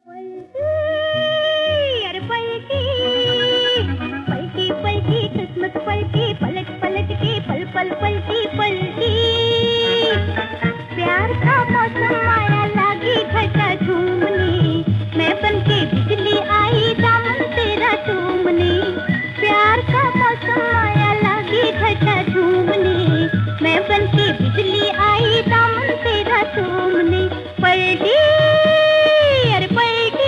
पलटी अरे पलटी पलटी पलटी किस्मत पलटी पलट पलट के पल पल पलटी पलटी प्यार का मौसम आया लागी घटा झूमने मैं बनके बिजली आई दामन तेरा चूमने प्यार का मौसम आया लागी घटा झूमने मैं बनके बिजली आई दामन तेरा चूमने पलटी अरे पलटी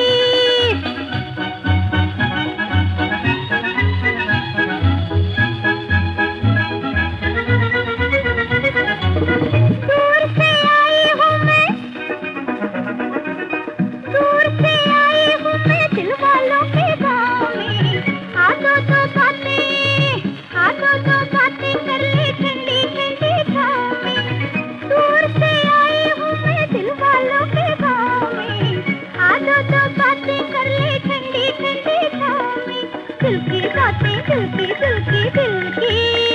दूर से आई हूँ मैं दूर से आई हूँ मैं दिल वालों के गाँव में आदो तो बातें कर ले ठंडी ठंडी छाँव में दूर से आई हूँ मैं दिल वालों के गाँव में आदो तो बातें कर ले ठंडी ठंडी छाँव में दिल की बातें दिल की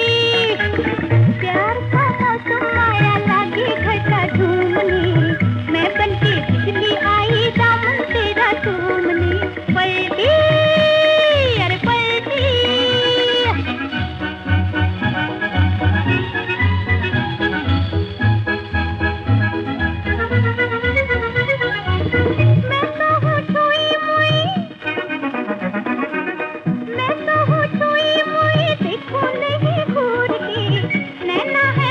प्यार का मौसम आया लागे घटा झूमने मैं बनके बिजली आई दामन तेरा चूमने पलटी अरे पलटी मैं तो हूँ छुई मुई मैं तो हूँ छुई मुई देखो नहीं घूर के नैना है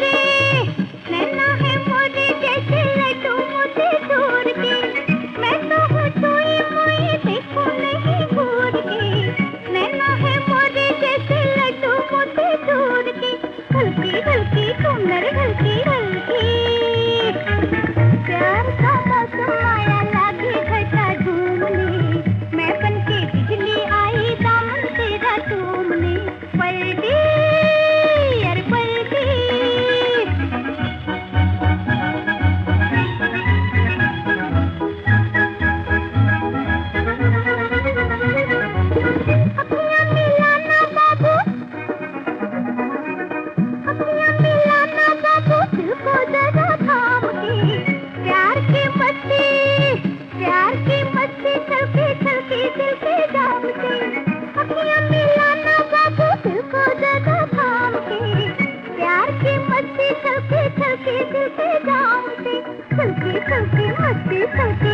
मोरे जैसे लड्डू मुझे दूर के मैं तो हूँ छुई मुई देखो नहीं घूर के नैना है मोरे जैसे लड्डू मुझे दूर के हल्की हल्की सुंदर हल्की हल्की प्यार का मौसम आया लागे घटा झूमने मैं बनके बिजली आई दामन तेरा चूमने पलटी अरे पलटी अखियाँ मिलाना बाबू दिल को जरा थाम के प्यार की मस्ती छलके दिल के जाम से अखियाँ मिलाना बाबू दिल को जरा थाम के प्यार की मस्ती छलके दिल के जाम से छलके मस्ती छलके